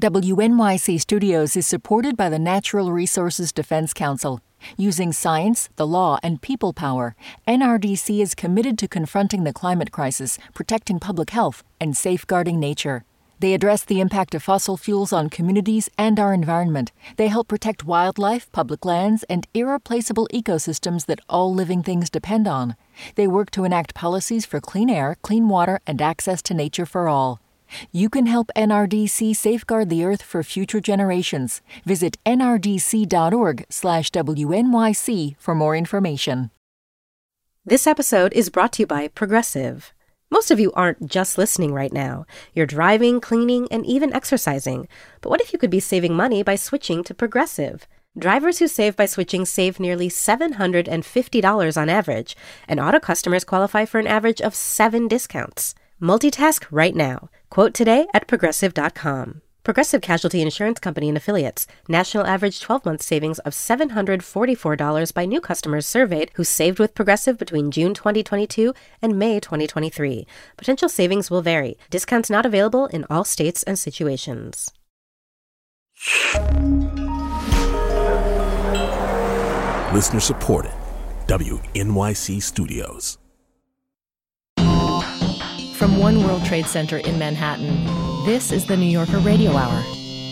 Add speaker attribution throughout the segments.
Speaker 1: WNYC Studios is supported by the Natural Resources Defense Council. Using science, the law, and people power, NRDC is committed to confronting the climate crisis, protecting public health, and safeguarding nature. They address the impact of fossil fuels on communities and our environment. They help protect wildlife, public lands, and irreplaceable ecosystems that all living things depend on. They work to enact policies for clean air, clean water, and access to nature for all. You can help NRDC safeguard the Earth for future generations. Visit nrdc.org/WNYC for more information.
Speaker 2: This episode is brought to you by Progressive. Most of you aren't just listening right now. You're driving, cleaning, and even exercising. But what if you could be saving money by switching to Progressive? Drivers who save by switching save nearly $750 on average, and auto customers qualify for an average of 7 discounts. Multitask right now. Quote today at Progressive.com. Progressive Casualty Insurance Company and Affiliates. National average 12-month savings of $744 by new customers surveyed who saved with Progressive between June 2022 and May 2023. Potential savings will vary. Discounts not available in all states and situations.
Speaker 3: Listener supported. WNYC Studios.
Speaker 4: From One World Trade Center in Manhattan, this is the New Yorker Radio Hour.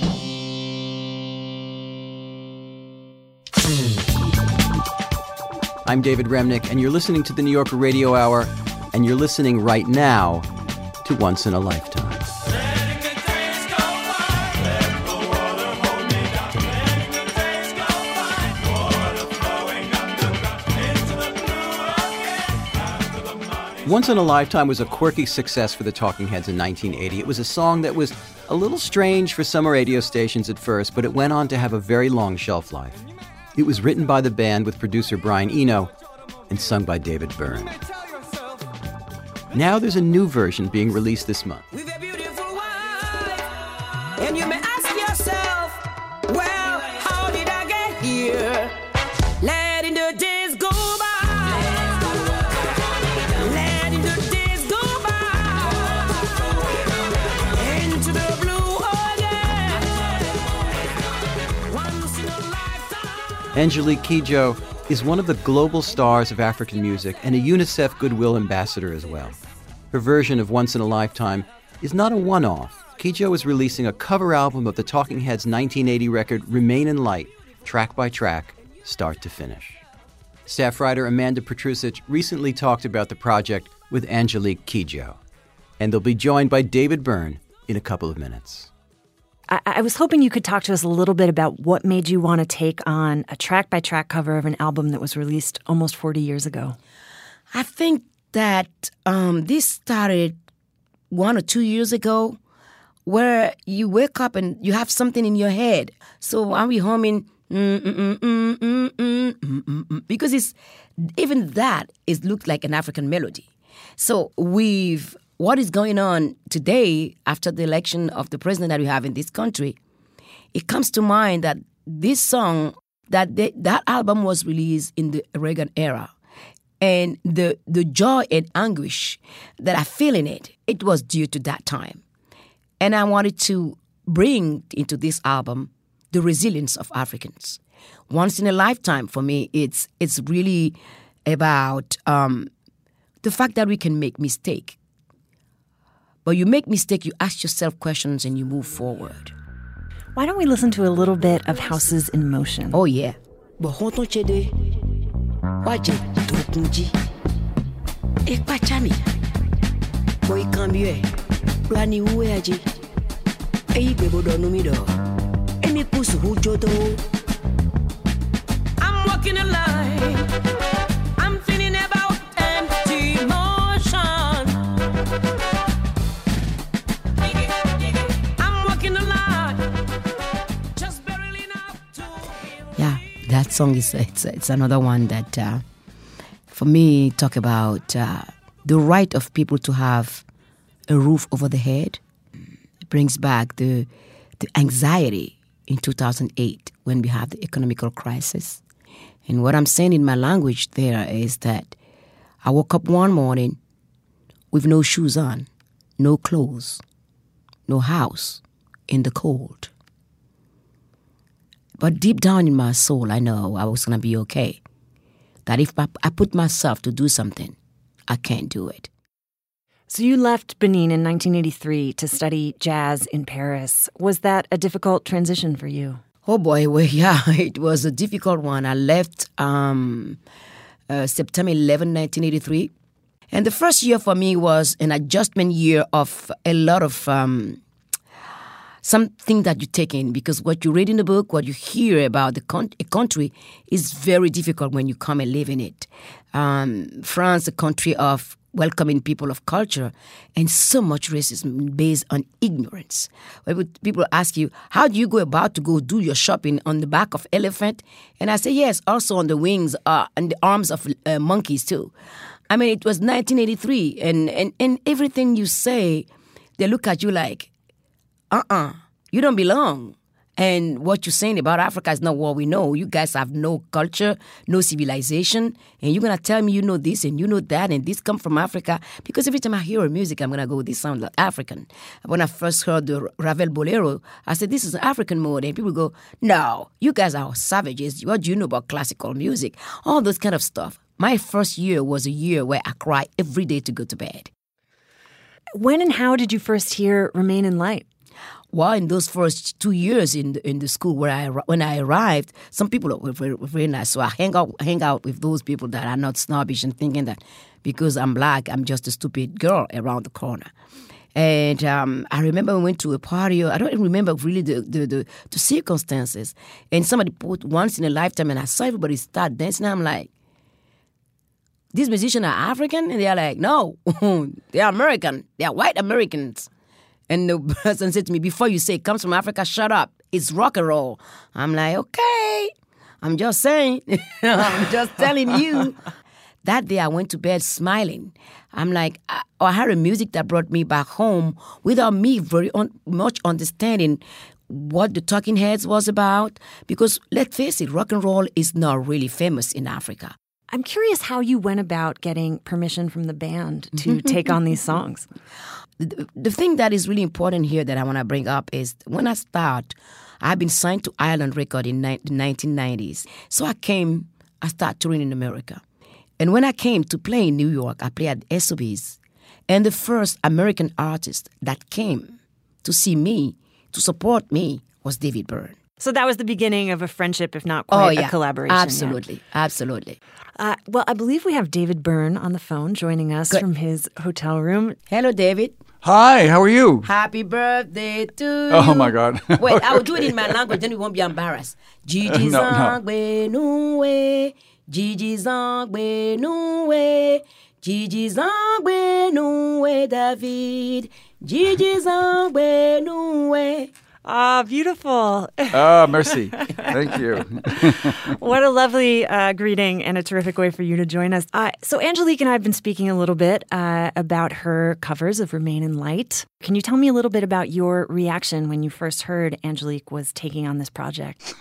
Speaker 5: I'm David Remnick, and you're listening to the New Yorker Radio Hour, and you're listening right now to Once in a Lifetime. Once in a Lifetime was a quirky success for the Talking Heads in 1980. It was a song that was a little strange for some radio stations at first, but it went on to have a very long shelf life. It was written by the band with producer Brian Eno and sung by David Byrne. Now there's a new version being released this month.
Speaker 6: With a beautiful wife, and you may ask yourself, well, how did I get here? Letting the days go by. Letting the days go by. Into the blue, oh yeah. Once in a lifetime.
Speaker 5: Angelique Kidjo is one of the global stars of African music and a UNICEF Goodwill Ambassador as well. Her version of Once in a Lifetime is not a one-off. Kidjo is releasing a cover album of the Talking Heads' 1980 record Remain in Light, track by track, start to finish. Staff writer Amanda Petrusic recently talked about the project with Angelique Kidjo. And they'll be joined by David Byrne in a couple of minutes.
Speaker 7: I was hoping you could talk to us a little bit about what made you want to take on a track-by-track cover of an album that was released almost 40 years ago.
Speaker 8: I think that this started 1 or 2 years ago, where you wake up and you have something in your head. So are we humming? Because it's even that is looked like an African melody. So what is going on today after the election of the president that we have in this country? It comes to mind that this song, that album was released in the Reagan era. And the joy and anguish that I feel in it, it was due to that time. And I wanted to bring into this album the resilience of Africans. Once in a lifetime, for me, it's really about the fact that we can make mistake. But you make mistake, you ask yourself questions, and you move forward.
Speaker 7: Why don't we listen to a little bit of Houses in Motion?
Speaker 8: Oh, yeah.
Speaker 6: I'm walking a line. I'm feeling about empty motion. I'm walking a line. Just barely enough to.
Speaker 8: Yeah, that song is it's another one that, for me, talk about the right of people to have a roof over the head. It brings back the anxiety in 2008 when we have the economical crisis. And what I'm saying in my language there is that I woke up one morning with no shoes on, no clothes, no house, in the cold. But deep down in my soul, I know I was going to be okay. That if I put myself to do something, I can't do it.
Speaker 7: So you left Benin in 1983 to study jazz in Paris. Was that a difficult transition for you?
Speaker 8: Oh boy, well, yeah, it was a difficult one. I left September 11, 1983. And the first year for me was an adjustment year of a lot of something that you take in, because what you read in the book, what you hear about a country is very difficult when you come and live in it. France, a country of welcoming people of culture, and so much racism based on ignorance. People ask you, how do you go about to go do your shopping on the back of elephant? And I say, yes, also on the wings and the arms of monkeys too. I mean, it was 1983, and everything you say, they look at you like, you don't belong. And what you're saying about Africa is not what we know. You guys have no culture, no civilization, and you're going to tell me you know this and you know that, and this come from Africa. Because every time I hear music, I'm going to go, this sounds like African. When I first heard the Ravel Bolero, I said, this is an African mode. And people go, no, you guys are savages. What do you know about classical music? All those kind of stuff. My first year was a year where I cried every day to go to bed.
Speaker 7: When and how did you first hear Remain in Light?
Speaker 8: Well, in those first 2 years in the school when I arrived, some people were very nice. So I hang out with those people that are not snobbish and thinking that because I'm black, I'm just a stupid girl around the corner. And I remember we went to a party. I don't even remember really the circumstances. And somebody put Once in a Lifetime, and I saw everybody start dancing. I'm like, these musicians are African? And they're like, no, they're American. They're white Americans. And the person said to me, before you say it comes from Africa, shut up. It's rock and roll. I'm like, okay. I'm just saying. I'm just telling you. That day I went to bed smiling. I'm like, I had a music that brought me back home without me very much understanding what the Talking Heads was about. Because let's face it, rock and roll is not really famous in Africa.
Speaker 7: I'm curious how you went about getting permission from the band to take on these songs.
Speaker 8: The thing that is really important here that I want to bring up is when I I've been signed to Island Record in the 1990s. So I started touring in America. And when I came to play in New York, I played at SOBs. And the first American artist that came to see me, to support me, was David Byrne.
Speaker 7: So that was the beginning of a friendship, if not quite a collaboration.
Speaker 8: Absolutely, absolutely.
Speaker 7: Well, I believe we have David Byrne on the phone joining us from his hotel room.
Speaker 8: Hello, David.
Speaker 9: Hi, how are you?
Speaker 8: Happy birthday to you.
Speaker 9: Oh, my God.
Speaker 8: Wait, I will do it in my language, then we won't be embarrassed. Gigi Zangwe Nuwe, Gigi Zangwe Nuwe, Gigi Zangwe Nuwe, David, Gigi Zangwe Nuwe.
Speaker 7: Ah, beautiful.
Speaker 9: Ah, merci. Thank you.
Speaker 7: What a lovely greeting and a terrific way for you to join us. So Angelique and I have been speaking a little bit about her covers of Remain in Light. Can you tell me a little bit about your reaction when you first heard Angelique was taking on this project?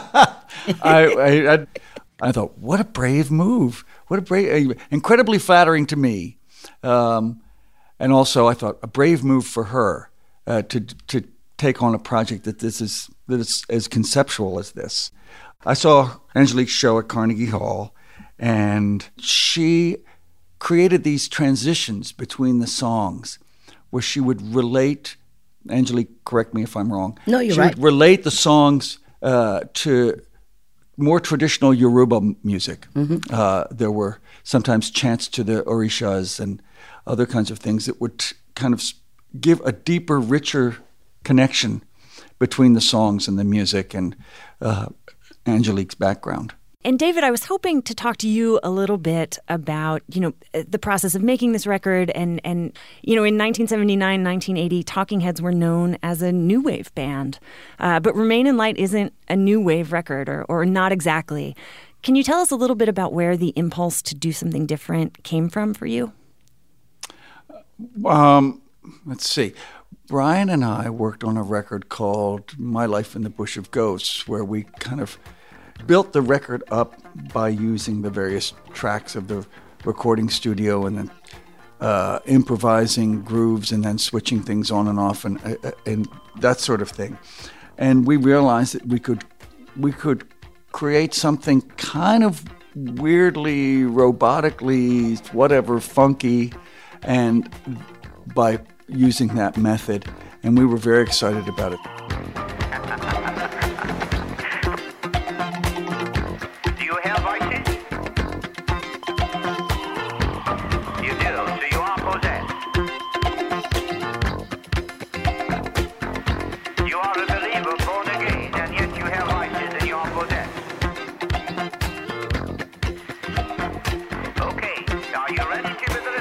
Speaker 9: I thought, what a brave move. What a brave, incredibly flattering to me. And also I thought a brave move for her to take on a project that is as conceptual as this. I saw Angelique's show at Carnegie Hall, and she created these transitions between the songs where she would relate, Angelique, correct me if I'm wrong.
Speaker 8: No, you're
Speaker 9: right.
Speaker 8: She
Speaker 9: would relate the songs to more traditional Yoruba music. Mm-hmm. There were sometimes chants to the orishas and other kinds of things that would kind of give a deeper, richer connection between the songs and the music and Angelique's background.
Speaker 7: And David, I was hoping to talk to you a little bit about, the process of making this record. And in 1979, 1980, Talking Heads were known as a new wave band. But Remain in Light isn't a new wave record, or not exactly. Can you tell us a little bit about where the impulse to do something different came from for you?
Speaker 9: Let's see. Brian and I worked on a record called My Life in the Bush of Ghosts, where we kind of built the record up by using the various tracks of the recording studio and then improvising grooves and then switching things on and off and that sort of thing. And we realized that we could create something kind of weirdly, robotically, whatever, funky, and by using that method. And we were very excited about it.
Speaker 10: Do you have voices? You do, so you are possessed. You are a believer born again, and yet you have voices and you are possessed. Okay, are you ready to be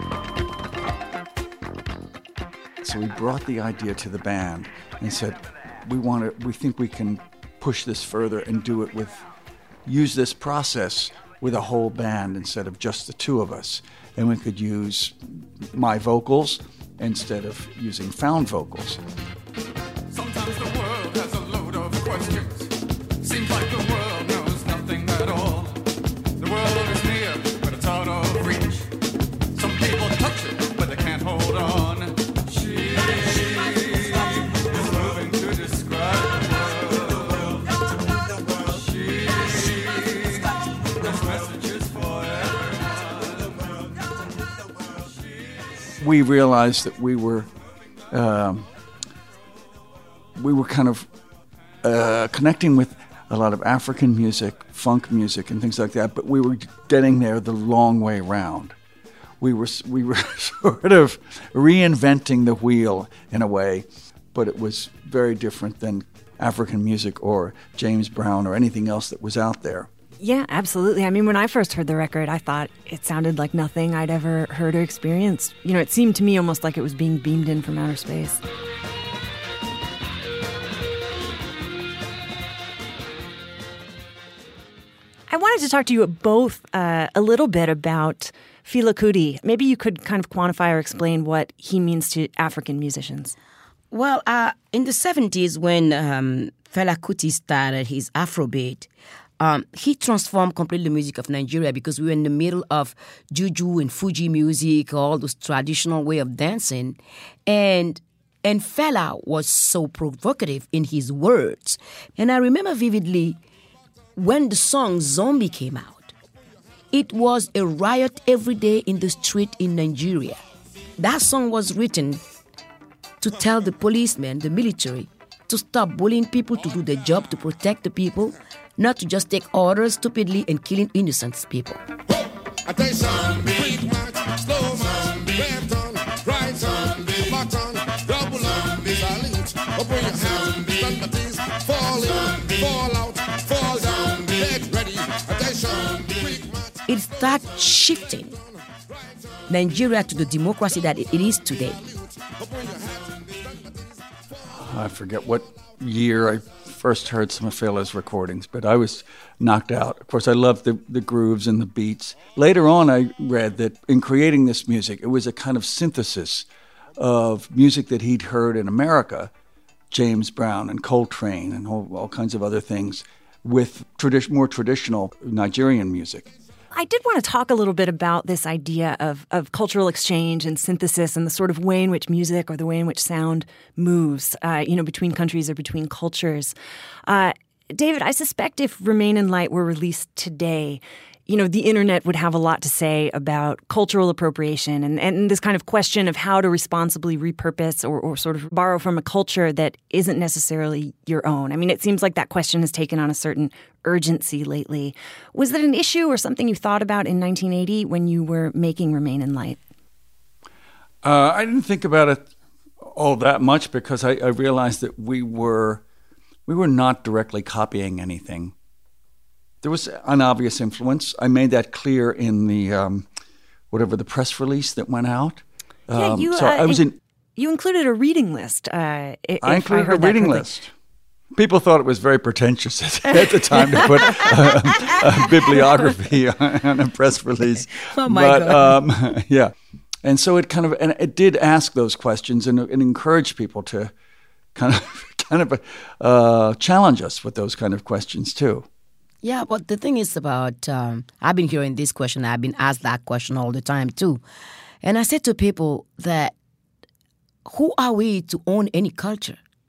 Speaker 10: delivered?
Speaker 9: So we brought the idea to the band and said, we think we can push this further and use this process with a whole band instead of just the two of us. And we could use my vocals instead of using found vocals.
Speaker 11: Sometimes the world has a load of questions. Seems like the world knows nothing at all. The world is near, but it's out of reach. Some people touch it, but they can't hold on. She is moving to describe the world. She has messages for everyone.
Speaker 9: We realized that we were kind of connecting with a lot of African music, funk music, and things like that, but we were getting there the long way round. We were sort of reinventing the wheel in a way, but it was very different than African music or James Brown or anything else that was out there.
Speaker 7: Yeah, absolutely. I mean, when I first heard the record, I thought it sounded like nothing I'd ever heard or experienced. You know, it seemed to me almost like it was being beamed in from outer space. I wanted to talk to you both a little bit about Fela Kuti. Maybe you could kind of quantify or explain what he means to African musicians.
Speaker 8: Well, in the 70s, when Fela Kuti started his Afrobeat, he transformed completely the music of Nigeria because we were in the middle of juju and Fuji music, all those traditional way of dancing. And Fela was so provocative in his words. And I remember vividly when the song Zombie came out, it was a riot every day in the street in Nigeria. That song was written to tell the policemen, the military, to stop bullying people, to do their job, to protect the people, not to just take orders stupidly and killing innocent people. It started shifting Nigeria to the democracy that it is today.
Speaker 9: I forget what year I first heard some of Fela's recordings, but I was knocked out. Of course, I loved the grooves and the beats. Later on, I read that in creating this music, it was a kind of synthesis of music that he'd heard in America, James Brown and Coltrane and all kinds of other things, with more traditional Nigerian music.
Speaker 7: I did want to talk a little bit about this idea of cultural exchange and synthesis and the sort of way in which music or the way in which sound moves, between countries or between cultures. David, I suspect if Remain in Light were released today, the internet would have a lot to say about cultural appropriation and this kind of question of how to responsibly repurpose or sort of borrow from a culture that isn't necessarily your own. I mean, it seems like that question has taken on a certain urgency lately. Was that an issue or something you thought about in 1980 when you were making Remain in Light?
Speaker 9: I didn't think about it all that much because I realized that we were not directly copying anything. There was an obvious influence. I made that clear in the the press release that went out.
Speaker 7: You included a reading list.
Speaker 9: I included a reading list. People thought it was very pretentious at the time to put a bibliography on a press release.
Speaker 8: Oh my God!
Speaker 9: Yeah, and so it did ask those questions and encouraged people to kind of challenge us with those kind of questions too.
Speaker 8: Yeah, but the thing is about, I've been hearing this question, I've been asked that question all the time too. And I said to people that, who are we to own any culture?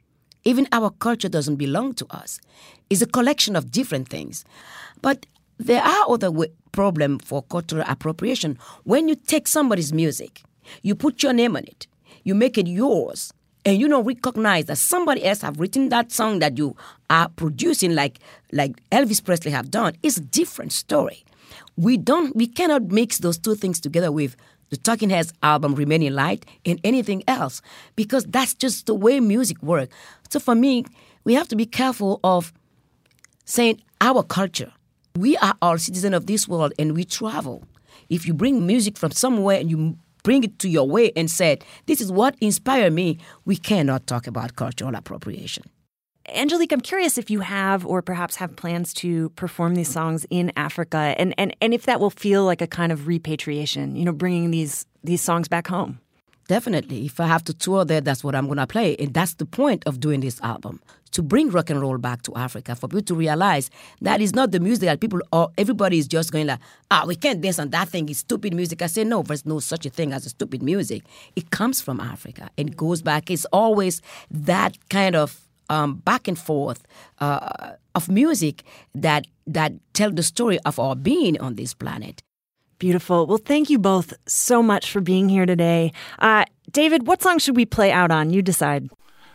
Speaker 8: Even our culture doesn't belong to us. It's a collection of different things. But there are other problems for cultural appropriation. When you take somebody's music, you put your name on it, you make it yours, and you don't recognize that somebody else have written that song that you are producing like Elvis Presley have done, it's a different story. We cannot mix those two things together with the Talking Heads album Remaining Light and anything else, because that's just the way music works. So for me, we have to be careful of saying our culture. We are all citizens of this world and we travel. If you bring music from somewhere and you bring it to your way and said, this is what inspired me, we cannot talk about cultural appropriation.
Speaker 7: Angelique, I'm curious if you have or perhaps have plans to perform these songs in Africa and if that will feel like a kind of repatriation, bringing these songs back home.
Speaker 8: Definitely. If I have to tour there, that's what I'm going to play. And that's the point of doing this album, to bring rock and roll back to Africa, for people to realize that is not the music that everybody is just going like, we can't dance on that thing, it's stupid music. I say, no, there's no such a thing as a stupid music. It comes from Africa and goes back. It's always that kind of back and forth of music that tell the story of our being on this planet.
Speaker 7: Beautiful. Well, thank you both so much for being here today. David, what song should we play out on? You decide.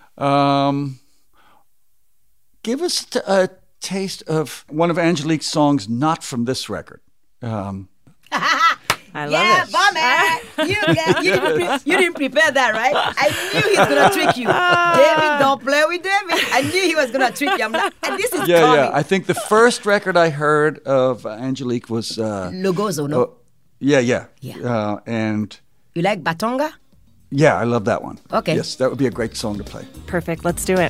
Speaker 9: Give us a taste of one of Angelique's songs not from this record.
Speaker 7: I love
Speaker 8: it. You didn't prepare that, right? I knew he was going to trick you. David, don't play with David. I knew he was going to trick you. I'm like, and this is coming.
Speaker 9: Yeah. I think the first record I heard of Angelique was...
Speaker 8: Lugozo, no?
Speaker 9: Yeah. And...
Speaker 8: You like Batonga?
Speaker 9: Yeah, I love that one.
Speaker 8: Okay.
Speaker 9: Yes, that would be a great song to play.
Speaker 7: Perfect. Let's do it.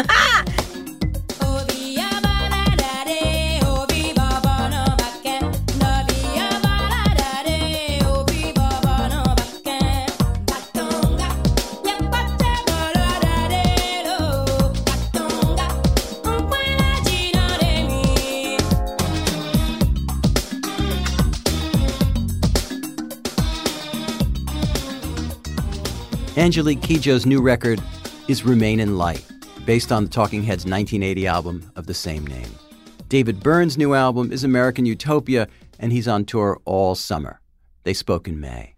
Speaker 5: Angelique Kidjo's new record is Remainin' Light, based on the Talking Heads' 1980 album of the same name. David Byrne's new album is American Utopia, and he's on tour all summer. They spoke in May.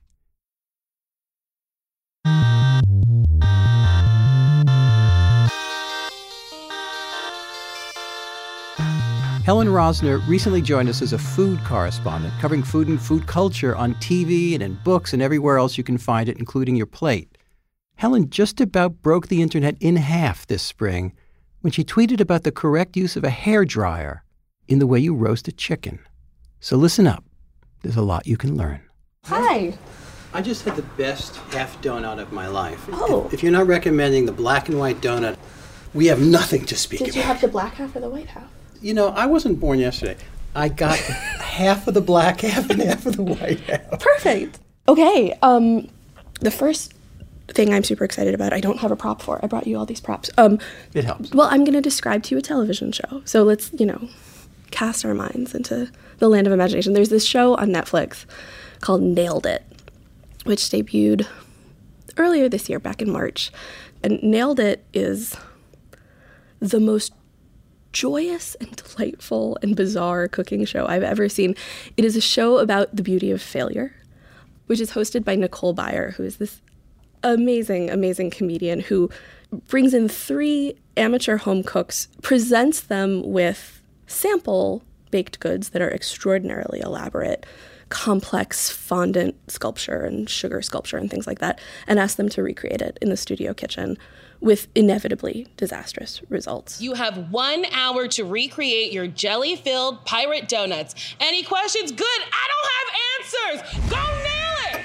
Speaker 5: Helen Rosner recently joined us as a food correspondent, covering food and food culture on TV and in books and everywhere else you can find it, including your plate. Helen just about broke the internet in half this spring when she tweeted about the correct use of a hairdryer in the way you roast a chicken. So listen up. There's a lot you can learn.
Speaker 12: Hi.
Speaker 5: I just had the best half donut of my life.
Speaker 12: Oh.
Speaker 5: If you're not recommending the black and white donut, we have nothing to speak about.
Speaker 12: Did you have the black half or the white half?
Speaker 5: I wasn't born yesterday. I got half of the black half and half of the white half.
Speaker 12: Perfect. Okay. The first thing I'm super excited about, I don't have a prop for. I brought you all these props.
Speaker 5: It helps.
Speaker 12: Well, I'm going to describe to you a television show. So let's, cast our minds into the land of imagination. There's this show on Netflix called Nailed It, which debuted earlier this year, back in March. And Nailed It is the most joyous and delightful and bizarre cooking show I've ever seen. It is a show about the beauty of failure, which is hosted by Nicole Byer, who is this amazing, amazing comedian who brings in 3 amateur home cooks, presents them with sample baked goods that are extraordinarily elaborate, complex fondant sculpture and sugar sculpture and things like that, and asks them to recreate it in the studio kitchen with inevitably disastrous results.
Speaker 13: You have 1 hour to recreate your jelly-filled pirate donuts. Any questions? Good. I don't have answers. Go nail it.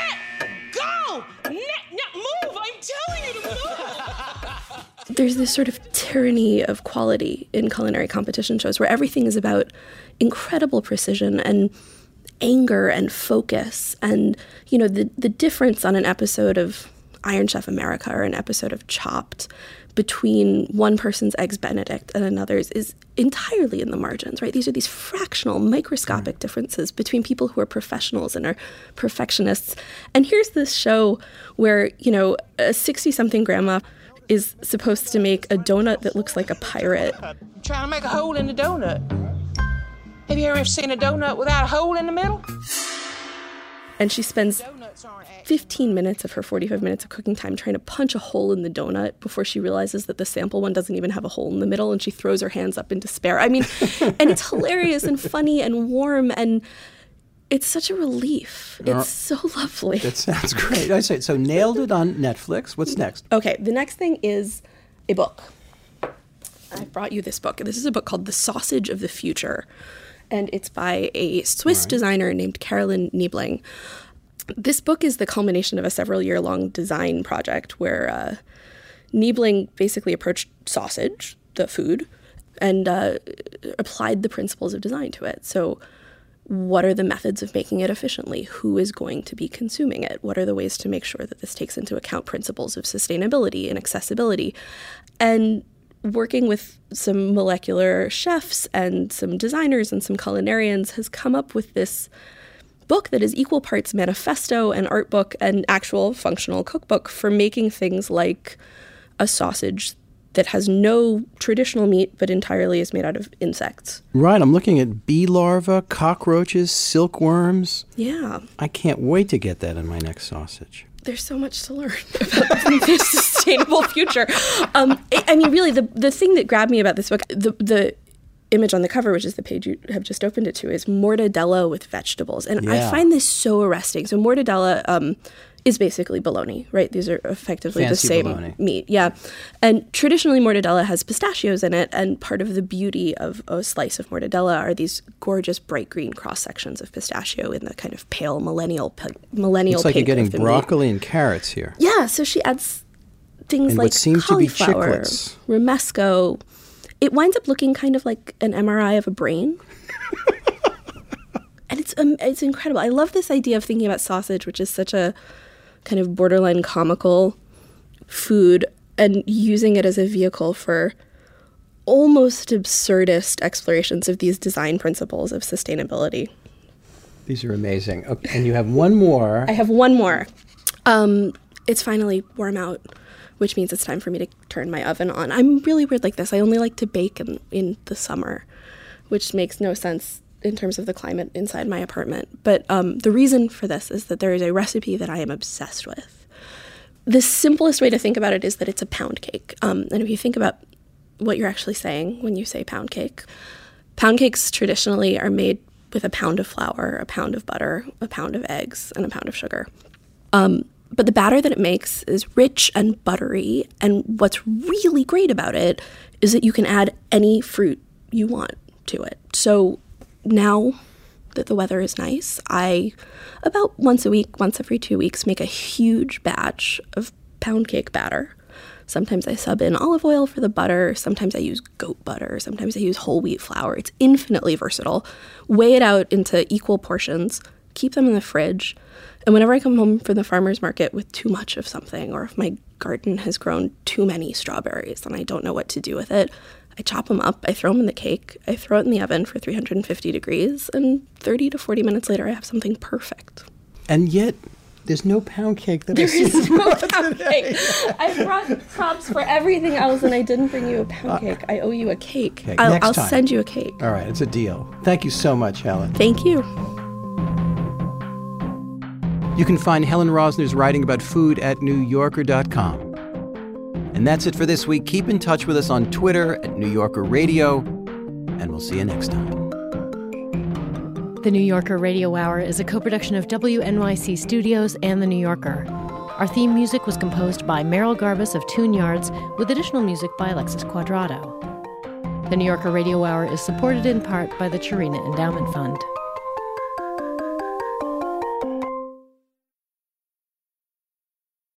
Speaker 13: Go. Move. I'm telling you to move.
Speaker 12: There's this sort of tyranny of quality in culinary competition shows where everything is about incredible precision and anger and focus. And, the difference on an episode of Iron Chef America or an episode of Chopped between one person's Eggs Benedict and another's is entirely in the margins, right? These are these fractional, microscopic differences between people who are professionals and are perfectionists. And here's this show where, a 60-something grandma is supposed to make a donut that looks like a pirate.
Speaker 13: I'm trying to make a hole in the donut. Have you ever seen a donut without a hole in the middle?
Speaker 12: And she spends 15 minutes of her 45 minutes of cooking time trying to punch a hole in the donut before she realizes that the sample one doesn't even have a hole in the middle, and she throws her hands up in despair. I mean, and it's hilarious and funny and warm, and it's such a relief. It's so lovely.
Speaker 5: That sounds great. I say, so Nailed It on Netflix. What's next?
Speaker 12: Okay, the next thing is a book. I brought you this book. This is a book called The Sausage of the Future, and it's by a Swiss designer named Caroline Niebling. This book is the culmination of a several-year-long design project where Niebling basically approached sausage, the food, and applied the principles of design to it. So what are the methods of making it efficiently? Who is going to be consuming it? What are the ways to make sure that this takes into account principles of sustainability and accessibility? And working with some molecular chefs and some designers and some culinarians has come up with this book that is equal parts manifesto and art book and actual functional cookbook for making things like a sausage that has no traditional meat but entirely is made out of insects.
Speaker 5: Right, I'm looking at bee larvae, cockroaches, silkworms.
Speaker 12: Yeah.
Speaker 5: I can't wait to get that in my next sausage.
Speaker 12: There's so much to learn about the sustainable future. I mean, really, the thing that grabbed me about this book, the image on the cover, which is the page you have just opened it to, is mortadella with vegetables. And I find this so arresting. So mortadella is basically bologna, right? These are effectively
Speaker 5: Fancy
Speaker 12: the same
Speaker 5: bologna.
Speaker 12: meat. Yeah. And traditionally mortadella has pistachios in it, and part of the beauty of a slice of mortadella are these gorgeous bright green cross sections of pistachio in the kind of pale millennial
Speaker 5: It's like you're
Speaker 12: pink
Speaker 5: getting
Speaker 12: of the
Speaker 5: broccoli
Speaker 12: meat.
Speaker 5: and carrots here.
Speaker 12: Yeah, so she adds things
Speaker 5: And
Speaker 12: like
Speaker 5: what seem to be
Speaker 12: cauliflower,
Speaker 5: chiclets.
Speaker 12: romesco. It winds up looking kind of like an MRI of a brain. And it's incredible. I love this idea of thinking about sausage, which is such a kind of borderline comical food, and using it as a vehicle for almost absurdist explorations of these design principles of sustainability.
Speaker 5: These are amazing. Okay, and you have one more.
Speaker 12: I have one more. It's finally warm out, which means it's time for me to turn my oven on. I'm really weird like this. I only like to bake in the summer, which makes no sense in terms of the climate inside my apartment. But the reason for this is that there is a recipe that I am obsessed with. The simplest way to think about it is that it's a pound cake. And if you think about what you're actually saying when you say pound cakes traditionally are made with a pound of flour, a pound of butter, a pound of eggs, and a pound of sugar. But the batter that it makes is rich and buttery, and what's really great about it is that you can add any fruit you want to it. So now that the weather is nice, I, about once a week, once every 2 weeks, make a huge batch of pound cake batter. Sometimes I sub in olive oil for the butter. Sometimes I use goat butter. Sometimes I use whole wheat flour. It's infinitely versatile. Weigh it out into equal portions. Keep them in the fridge. And whenever I come home from the farmer's market with too much of something, or if my garden has grown too many strawberries and I don't know what to do with it, I chop them up, I throw them in the cake, I throw it in the oven for 350 degrees, and 30 to 40 minutes later I have something perfect.
Speaker 5: And yet, there's no pound cake that
Speaker 12: There is no pound cake. I brought props for everything else, and I didn't bring you a pound cake. I owe you a cake.
Speaker 5: Okay,
Speaker 12: I'll
Speaker 5: next time.
Speaker 12: send you a cake.
Speaker 5: All right, it's a deal. Thank you so much, Helen.
Speaker 12: Thank you.
Speaker 5: You can find Helen Rosner's writing about food at NewYorker.com. And that's it for this week. Keep in touch with us on Twitter at New Yorker Radio, and we'll see you next time.
Speaker 4: The New Yorker Radio Hour is a co-production of WNYC Studios and The New Yorker. Our theme music was composed by Meryl Garbus of Tune Yards, with additional music by Alexis Quadrado. The New Yorker Radio Hour is supported in part by the Chirina Endowment Fund.